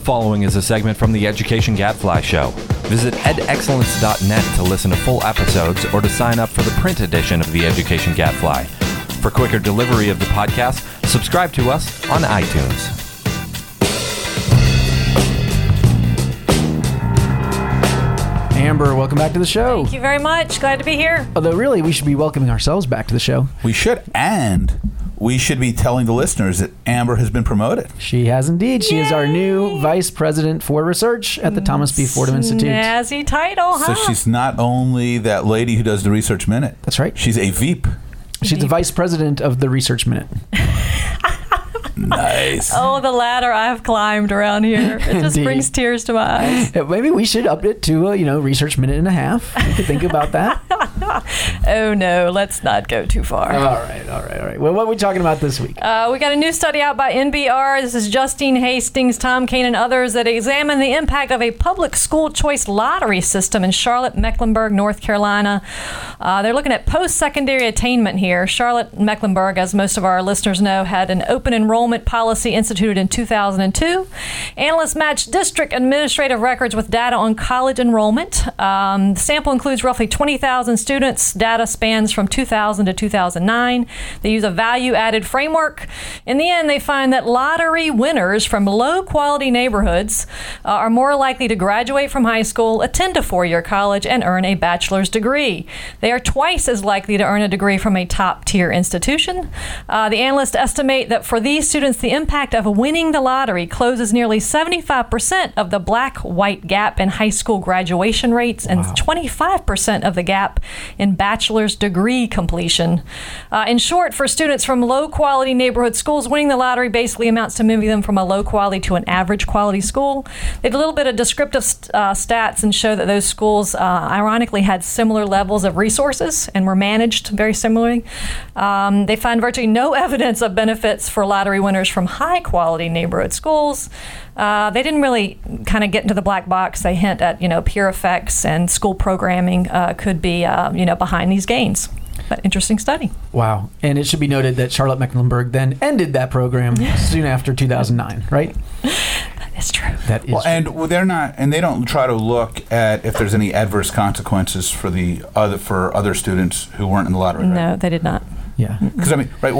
following is a segment from the Education Gadfly Show. Visit edexcellence.net to listen to full episodes or to sign up for the print edition of the Education Gadfly. For quicker delivery of the podcast, subscribe to us on iTunes. Amber, welcome back to the show. Thank you very much. Glad to be here. Although really, we should be welcoming ourselves back to the show. We should, and we should be telling the listeners that Amber has been promoted. She has indeed. She is our new Vice President for Research at the Thomas B. Fordham Institute. Snazzy title, huh? So she's not only that lady who does the Research Minute. That's right. She's a VEEP. She's the Vice President of the Research Minute. Nice. Oh, the ladder I've climbed around here. It just brings tears to my eyes. Maybe we should up it to a, Research Minute and a half. You could think about that. Oh, no. Let's not go too far. All right. Well, what are we talking about this week? We got a new study out by NBR. This is Justine Hastings, Tom Kane, and others that examine the impact of a public school choice lottery system in Charlotte, Mecklenburg, North Carolina. They're looking at post-secondary attainment here. Charlotte, Mecklenburg, as most of our listeners know, had an open enrollment policy instituted in 2002. Analysts matched district administrative records with data on college enrollment. The sample includes roughly 20,000 students. Data spans from 2000 to 2009. They use a value-added framework. In the end, they find that lottery winners from low-quality neighborhoods are more likely to graduate from high school, attend a four-year college, and earn a bachelor's degree. They are twice as likely to earn a degree from a top-tier institution. The analysts estimate that for these students, the impact of winning the lottery closes nearly 75% of the black-white gap in high school graduation rates and 25% of the gap in bachelor's degree completion. In short, for students from low-quality neighborhood schools, winning the lottery basically amounts to moving them from a low-quality to an average-quality school. They did a little bit of descriptive stats and show that those schools, ironically, had similar levels of resources and were managed very similarly. They find virtually no evidence of benefits for lottery winners from high-quality neighborhood schools. They didn't really kind of get into the black box. They hint at, peer effects and school programming could be, behind these gains. But interesting study. Wow. And it should be noted that Charlotte Mecklenburg then ended that program soon after 2009, right? That's true. That is well, true. and they're not, and they don't try to look at if there's any adverse consequences for other students who weren't in the lottery. Right? No, they did not. Yeah. Because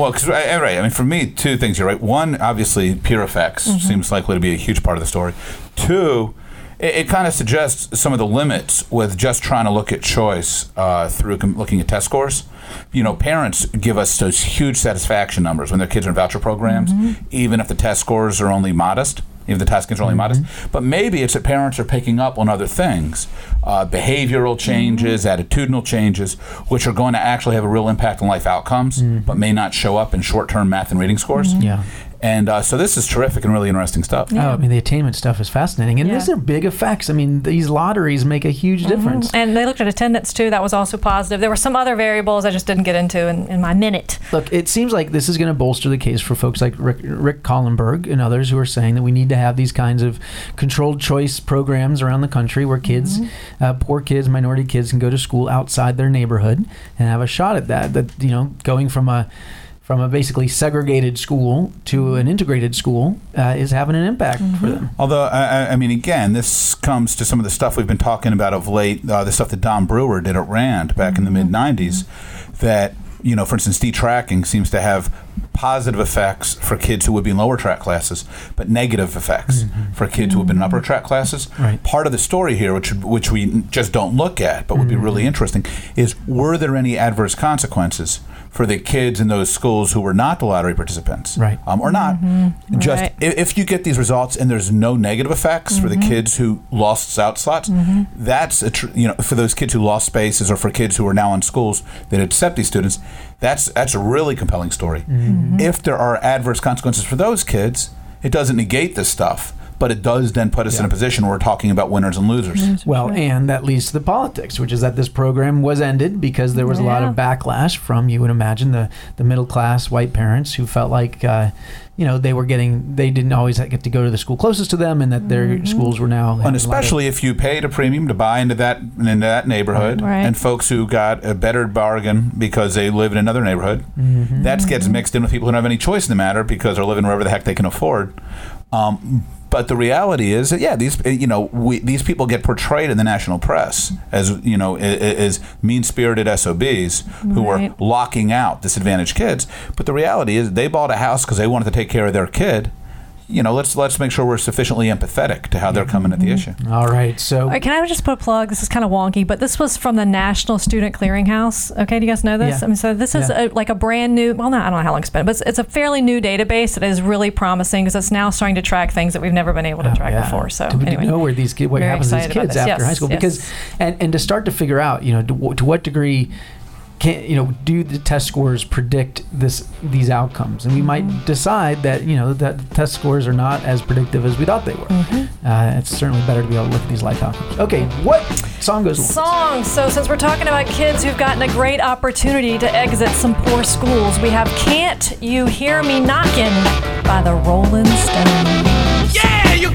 for me, two things here, right? One, obviously, peer effects seems likely to be a huge part of the story. Two, it kind of suggests some of the limits with just trying to look at choice through looking at test scores. Parents give us those huge satisfaction numbers when their kids are in voucher programs, even if the test scores are only modest. Even the test scores are only modest. But maybe it's that parents are picking up on other things, behavioral changes, attitudinal changes, which are going to actually have a real impact on life outcomes, but may not show up in short-term math and reading scores. Yeah. And so this is terrific and really interesting stuff. Yeah. The attainment stuff is fascinating. And these are big effects. These lotteries make a huge difference. And they looked at attendance, too. That was also positive. There were some other variables I just didn't get into in my minute. Look, it seems like this is going to bolster the case for folks like Rick Collenberg and others who are saying that we need to have these kinds of controlled choice programs around the country where kids, poor kids, minority kids can go to school outside their neighborhood and have a shot at that. Going from a basically segregated school to an integrated school is having an impact for them. Although, again, this comes to some of the stuff we've been talking about of late, the stuff that Don Brewer did at RAND back in the mid-'90s, that, for instance, detracking seems to have positive effects for kids who would be in lower track classes, but negative effects for kids who have been in upper track classes. Right. Part of the story here, which we just don't look at, but would be really interesting, is were there any adverse consequences for the kids in those schools who were not the lottery participants, right? Or not. Just if you get these results and there's no negative effects for the kids who lost out slots, that's for those kids who lost spaces, or for kids who are now in schools that accept these students, that's a really compelling story. If there are adverse consequences for those kids, it doesn't negate this stuff. But it does then put us in a position where we're talking about winners and losers. Well, and that leads to the politics, which is that this program was ended because there was a lot of backlash from, you would imagine, the middle class white parents who felt like they didn't always get to go to the school closest to them, and that their schools were now. And especially if you paid a premium to buy into that neighborhood, and folks who got a better bargain because they live in another neighborhood, that gets mixed in with people who don't have any choice in the matter because they're living wherever the heck they can afford. But the reality is that, yeah, these people get portrayed in the national press as, as mean-spirited SOBs who are locking out disadvantaged kids. But the reality is they bought a house because they wanted to take care of their kid. Let's make sure we're sufficiently empathetic to how they're coming at the issue. All right. So, can I just put a plug? This is kind of wonky, but this was from the National Student Clearinghouse. Okay, do you guys know this? Yeah. I mean, so this is a brand new. Well, I don't know how long it's been, but it's a fairly new database that is really promising because it's now starting to track things that we've never been able to track before. So anyway, know where these what happens to these kids after high school, because and to start to figure out, to what degree. Do the test scores predict these outcomes? And we might decide that that the test scores are not as predictive as we thought they were. It's certainly better to be able to look at these life outcomes. Okay, what song goes along? So since we're talking about kids who've gotten a great opportunity to exit some poor schools, we have "Can't You Hear Me Knockin'" by the Rolling Stones. Yeah, you